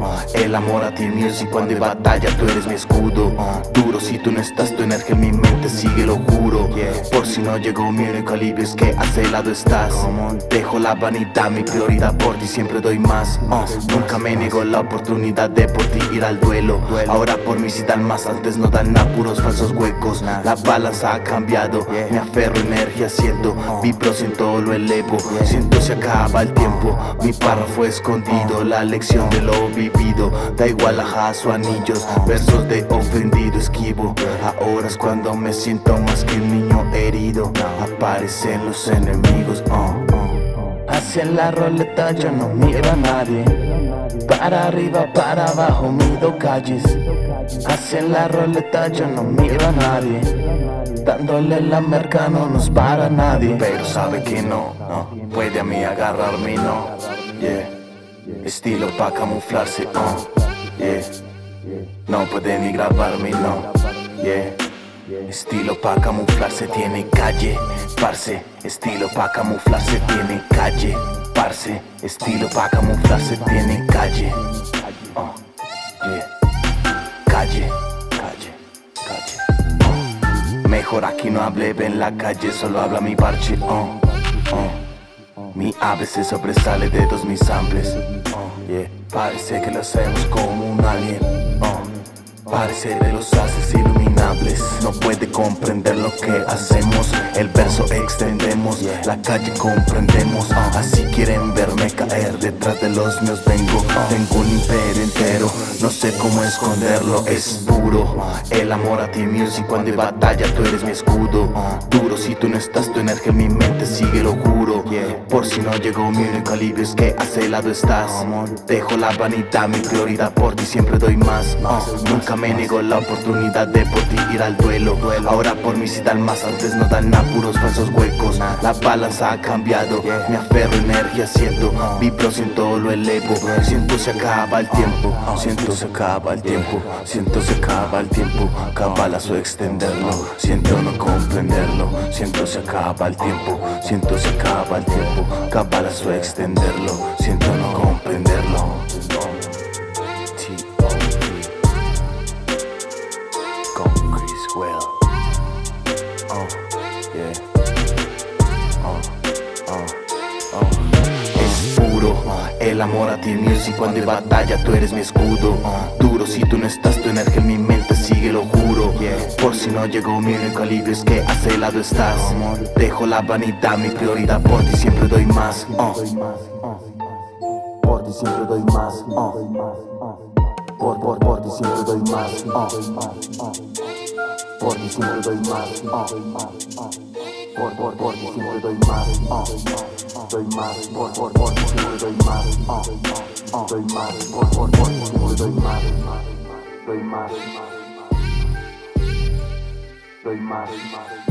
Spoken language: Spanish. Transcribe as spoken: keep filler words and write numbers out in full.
El amor a ti music, cuando hay batalla tú eres mi escudo. Duro si tú no estás, tu energía en mi mente sigue, lo juro. Por si no llegó mi único alivio es que a ese lado estás. Dejo la vanidad, mi prioridad por ti siempre doy más. uh, Nunca me niego la oportunidad de por ti ir al duelo. Ahora por mí si dan más, antes no dan nada, puros falsos huecos. La balanza ha cambiado, me aferro, energía siento, vibro, siento, lo elevo. Siento se acaba el tiempo, mi párrafo escondido, la lección de lo vivido. Da igual ajás o anillos, versos de ofendido esquivo. Ahora es cuando me siento más que un niño herido. Aparecen los enemigos. uh. Hacia la roleta yo no miro a nadie. Para arriba, para abajo mido calles. Hacia la roleta yo no miro a nadie. Dándole la merca no nos para nadie. Pero sabe que no, no puede a mí agarrarme, no. Yeah. Estilo pa' camuflarse, uh. Yeah. No puede ni grabarme, no. Yeah. Estilo pa' camuflarse tiene calle, parce. Estilo pa' camuflarse tiene calle, parce. Estilo pa' camuflarse tiene calle. uh. Yeah. Calle, calle, calle. uh. Mejor aquí no hable, en la calle solo habla mi parche. uh. Uh. Mi ave se sobresale de todos mis samples. uh. Yeah. Parece que lo hacemos como un alien. uh. Parece de los haces iluminables. No puede comprender lo que hacemos. El verso extendemos, la calle comprendemos. Así quieren verme caer, detrás de los míos vengo. Tengo un imperio entero, no sé cómo esconderlo. Es puro, el amor a ti music, cuando hay batalla tú eres mi escudo. Duro si tú no estás, tu energía en mi mente sigue, lo juro. Por si no llegó mi único alivio es que a ese lado estás. Dejo la vanidad, mi prioridad por ti siempre doy más. uh, Nunca me niego la oportunidad de por ti ir al duelo. Ahora por mí si dan más, antes no dan nada, puros falsos huecos. La balanza ha cambiado, me aferro, energía siento, vibro, siento, lo elevo. Siento se acaba el tiempo, siento se acaba el tiempo, siento se acaba el tiempo. Cabalazo extenderlo, siento no comprenderlo. Siento se acaba el tiempo, siento se acaba el tiempo. Cabalazo extenderlo, siento no comprenderlo. Well, oh, yeah, oh, oh, oh. Es puro, el amor a ti music, cuando hay batalla tú eres mi escudo. Duro si tú no estás, tu energía en mi mente sigue, lo juro. Por si no llegó mi único alivio es que a ese lado estás. Dejo la vanidad, mi prioridad por ti siempre doy más. uh. Por ti siempre doy más. uh. Por, por, por ti siempre doy más. uh. Por ti siempre doy más, uh. Por, por, por ti siempre doy más, uh. Doy más, por, por, por ti siempre doy más, uh. Doy más, por, por, por ti siempre doy más. Doy más, doy más.